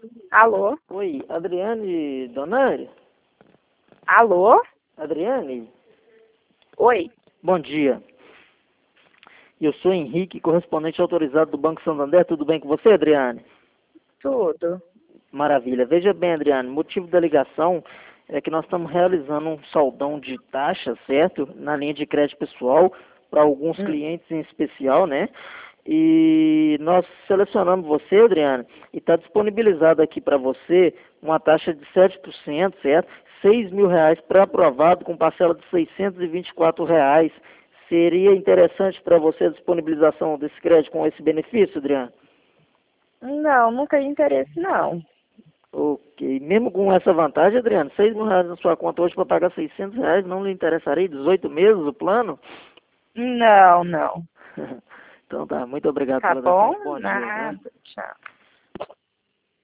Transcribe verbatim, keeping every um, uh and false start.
Alô? Oi, Adriane Donari? Alô? Adriane? Oi. Bom dia. Eu sou Henrique, correspondente autorizado do Banco Santander. Tudo bem com você, Adriane? Tudo. Maravilha. Veja bem, Adriane, o motivo da ligação é que nós estamos realizando um saldão de taxa, certo? Na linha de crédito pessoal, para alguns Hum. clientes em especial, né? E nós selecionamos você, Adriane, e está disponibilizado aqui para você uma taxa de sete por cento, certo? seis mil reais pré-aprovado com parcela de seiscentos e vinte e quatro reais. Seria interessante para você a disponibilização desse crédito com esse benefício, Adriane? Não, nunca tive interesse, não. Ok. Mesmo com essa vantagem, Adriano, seis mil reais na sua conta hoje para pagar seiscentos reais, não lhe interessaria? dezoito meses o plano? Não, não. Então tá, muito obrigado Tá pela bom? atenção. Bom dia, tá? Nada. Tchau.